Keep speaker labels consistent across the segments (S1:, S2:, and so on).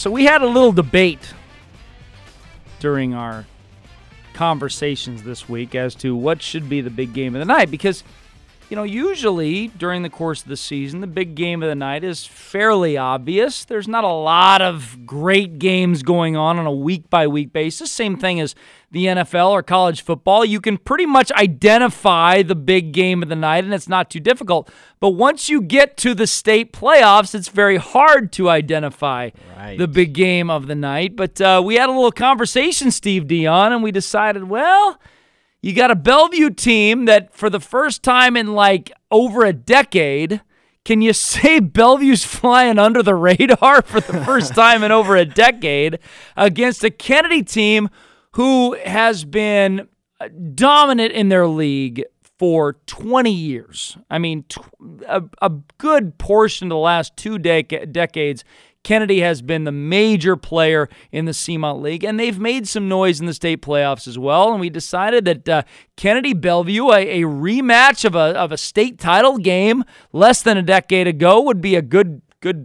S1: So we had a little debate during our conversations this week as to what should be the big game of the night, because usually during the course of the season, the big game of the night is fairly obvious. There's not a lot of great games going on a week-by-week basis. Same thing as the NFL or college football. You can pretty much identify the big game of the night, and it's not too difficult. But once you get to the state playoffs, it's very hard to identify the big game of the night. But we had a little conversation, Steve Dion, and we decided, well, you got a Bellevue team that for the first time in over a decade, can you say Bellevue's flying under the radar for the first time in over a decade against a Kennedy team who has been dominant in their league for 20 years. I mean, a good portion of the last two decades, Kennedy has been the major player in the CMONT League, and they've made some noise in the state playoffs as well. And we decided that Kennedy-Bellevue, a rematch of a state title game less than a decade ago, would be a good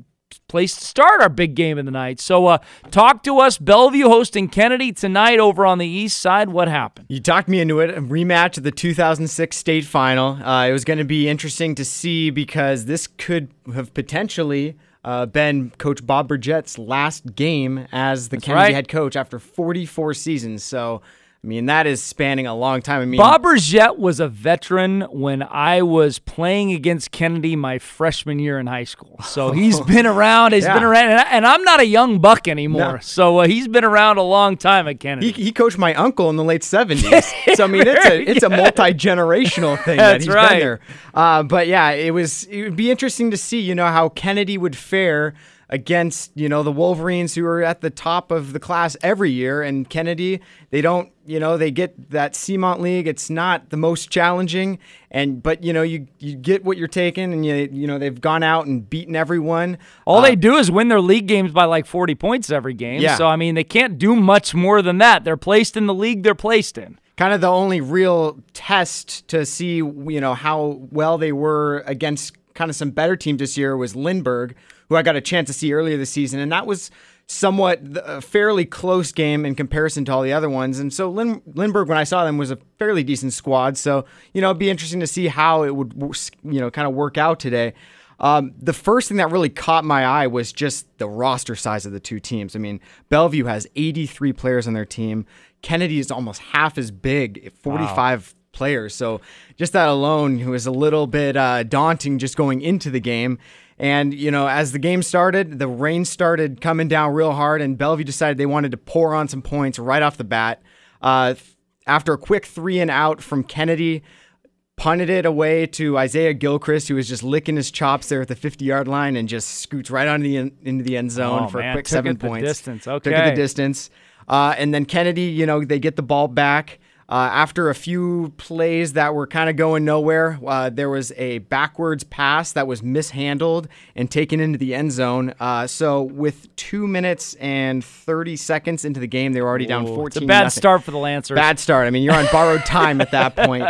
S1: place to start our big game of the night. So talk to us. Bellevue hosting Kennedy tonight over on the east side. What happened?
S2: You talked me into it. A rematch of the 2006 state final. It was going to be interesting to see because this could have potentially been Coach Bob Burgett's last game as the Kennedy head coach after 44 seasons. So, that is spanning a long time.
S1: Bob Burgett was a veteran when I was playing against Kennedy my freshman year in high school. So he's been around. He's been around, and I'm not a young buck anymore. No. So he's been around a long time at Kennedy.
S2: He coached my uncle in the late 70s. So it's a multi-generational thing that he's been there. But yeah, it would be interesting to see how Kennedy would fare against, the Wolverines, who are at the top of the class every year. And Kennedy, they don't, they get that CMONT League. It's not the most challenging, but you get what you're taking, and they've gone out and beaten everyone.
S1: All they do is win their league games by 40 points every game.
S2: Yeah.
S1: So, they can't do much more than that. They're placed in the league they're placed in.
S2: Kind of the only real test to see, how well they were against kind of some better teams this year was Lindbergh, who I got a chance to see earlier this season, and that was somewhat a fairly close game in comparison to all the other ones. And so Lindbergh, when I saw them, was a fairly decent squad. So, it'd be interesting to see how it would, kind of work out today. The first thing that really caught my eye was just the roster size of the two teams. Bellevue has 83 players on their team. Kennedy is almost half as big, 45 players. So just that alone was a little bit daunting just going into the game. And, as the game started, the rain started coming down real hard, and Bellevue decided they wanted to pour on some points right off the bat. After a quick 3-and-out from Kennedy, punted it away to Isaiah Gilchrist, who was just licking his chops there at the 50-yard line and just scoots right into the end zone a quick 7 points.
S1: Took it
S2: the distance. And then Kennedy, they get the ball back. After a few plays that were kind of going nowhere, there was a backwards pass that was mishandled and taken into the end zone. So with 2 minutes and 30 seconds into the game, they were already down 14-0.
S1: It's a bad start for the Lancers.
S2: Bad start. You're on borrowed time at that point.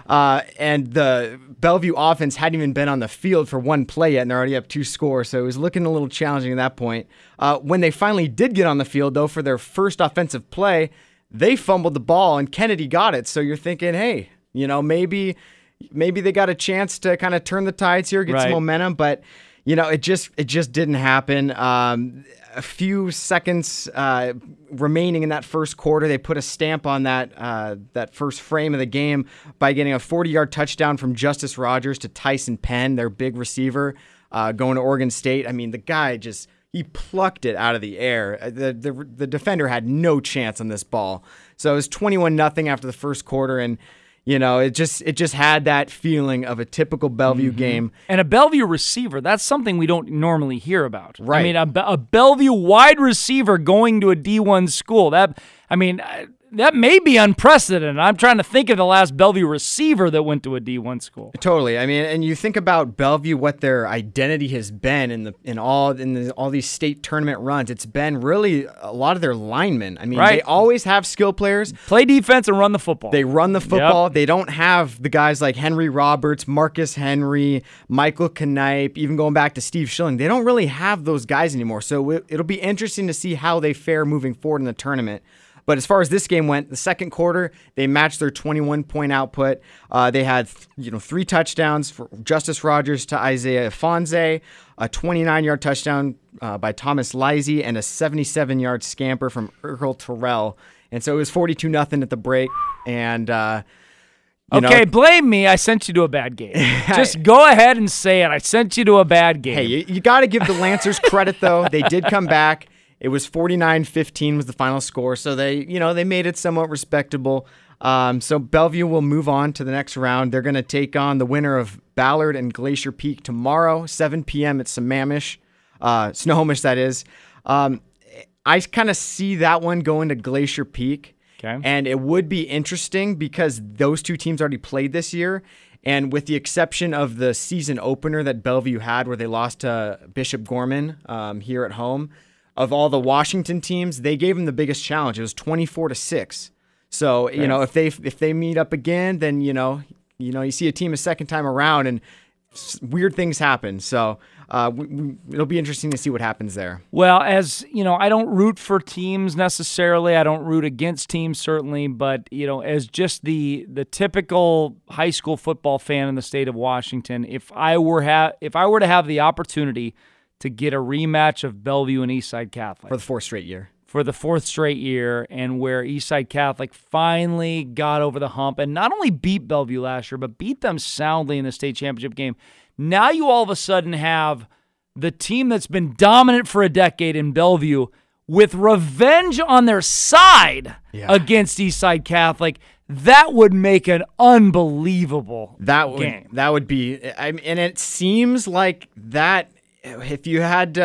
S2: And the Bellevue offense hadn't even been on the field for one play yet, and they're already up 2 scores. So it was looking a little challenging at that point. When they finally did get on the field, though, for their first offensive play, they fumbled the ball and Kennedy got it. So you're thinking, hey, maybe they got a chance to kind of turn the tides here, get some momentum, but it just didn't happen. A few seconds remaining in that first quarter, they put a stamp on that first frame of the game by getting a 40-yard touchdown from Justice Rogers to Tyson Penn, their big receiver, going to Oregon State. The guy he plucked it out of the air. The defender had no chance on this ball. So it was 21-0 after the first quarter, and it just had that feeling of a typical Bellevue game.
S1: And a Bellevue receiver, that's something we don't normally hear about.
S2: Right.
S1: A Bellevue wide receiver going to a D1 school. that may be unprecedented. I'm trying to think of the last Bellevue receiver that went to a D1 school.
S2: Totally. I mean, and you think about Bellevue, what their identity has been in all these state tournament runs. It's been really a lot of their linemen. I mean, They always have skill players.
S1: Play defense and run the football.
S2: They run the football. Yep. They don't have the guys like Henry Roberts, Marcus Henry, Michael Knipe, even going back to Steve Schilling. They don't really have those guys anymore. So it'll be interesting to see how they fare moving forward in the tournament. But as far as this game went, the second quarter, they matched their 21-point output. They had 3 touchdowns for Justice Rogers to Isaiah Fonze, a 29-yard touchdown by Thomas Lisey, and a 77-yard scamper from Earl Terrell. And so it was 42-0 at the break. And
S1: blame me. I sent you to a bad game. Just go ahead and say it. I sent you to a bad game.
S2: Hey, you got to give the Lancers credit, though. They did come back. It was 49-15 was the final score, so they made it somewhat respectable. So Bellevue will move on to the next round. They're going to take on the winner of Ballard and Glacier Peak tomorrow, 7 p.m. at Snohomish, that is. I kind of see that one going to Glacier Peak, and it would be interesting because those two teams already played this year, and with the exception of the season opener that Bellevue had where they lost to Bishop Gorman here at home, of all the Washington teams, they gave them the biggest challenge. It was 24-6. So, if they meet up again, then, you see a team a second time around and weird things happen. So it'll be interesting to see what happens there.
S1: Well, as I don't root for teams necessarily. I don't root against teams certainly, but as just the typical high school football fan in the state of Washington, if I were to have the opportunity to get a rematch of Bellevue and Eastside Catholic.
S2: For the fourth straight year, and where Eastside Catholic finally got over the hump and not only beat Bellevue last year, but beat them soundly in the state championship game. Now you all of a sudden have the team that's been dominant for a decade in Bellevue with revenge on their side against Eastside Catholic. That would make an unbelievable game. That would be, and it seems like that. If you had,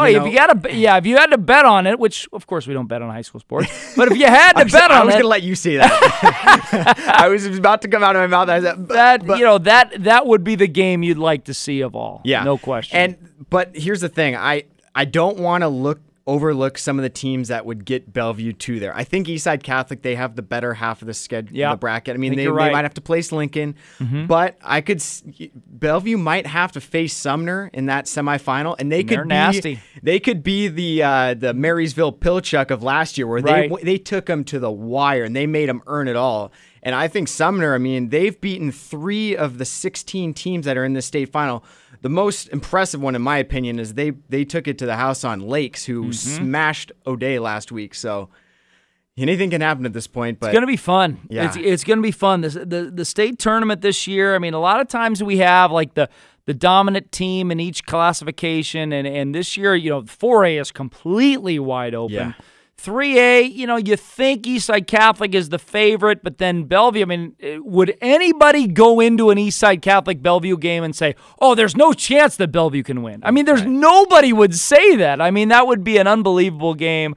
S1: if you had to bet on it, which of course we don't bet on high school sports, but if you had to bet on it,
S2: I was going to let you say that. I was about to come out of my mouth. I said,
S1: that would be the game you'd like to see of all.
S2: Yeah,
S1: no question.
S2: But here's the thing: I don't want to overlook some of the teams that would get Bellevue to there. I think Eastside Catholic, they have the better half of the schedule, the bracket. I mean, they might have to place Lincoln, but Bellevue might have to face Sumner in that semifinal, and they're nasty. They could be the Marysville Pilchuck of last year, where they took them to the wire and they made them earn it all. And I think Sumner, they've beaten 3 of the 16 teams that are in the state final. The most impressive one, in my opinion, is they took it to the house on Lakes, who smashed O'Day last week. So anything can happen at this point. But
S1: it's going to be fun.
S2: Yeah.
S1: It's going to be fun. The state tournament this year, a lot of times we have like the dominant team in each classification, and this year, 4A is completely wide open.
S2: Yeah.
S1: 3A, you think Eastside Catholic is the favorite, but then Bellevue, would anybody go into an Eastside Catholic Bellevue game and say, oh, there's no chance that Bellevue can win? There's nobody would say that. That would be an unbelievable game.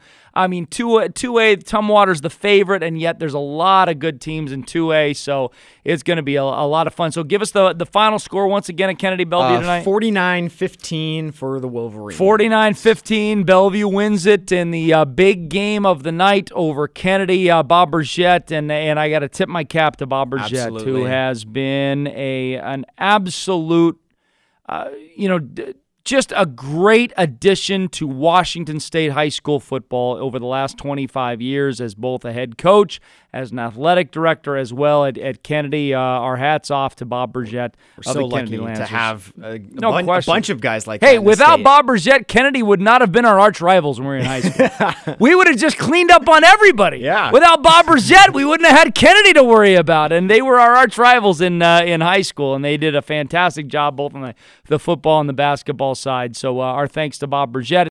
S1: 2A, Tumwater's the favorite, and yet there's a lot of good teams in 2A, so it's going to be a lot of fun. So give us the final score once again at Kennedy Bellevue tonight.
S2: 49-15 for the Wolverines.
S1: 49-15, Bellevue wins it in the big game of the night over Kennedy. Bob Burgett, and I got to tip my cap to Bob Burgett, who has been an absolute, just a great addition to Washington State high school football over the last 25 years as both a head coach, as an athletic director as well at Kennedy. Our hats off to Bob Burgett.
S2: We're so lucky to have a bunch of guys like
S1: that. Hey, without Bob Burgett, Kennedy would not have been our arch rivals when we were in high school. We would have just cleaned up on everybody.
S2: Yeah.
S1: Without Bob Burgett, we wouldn't have had Kennedy to worry about. And they were our arch rivals in high school, and they did a fantastic job both on the football and the basketball side. So our thanks to Bob Burgett.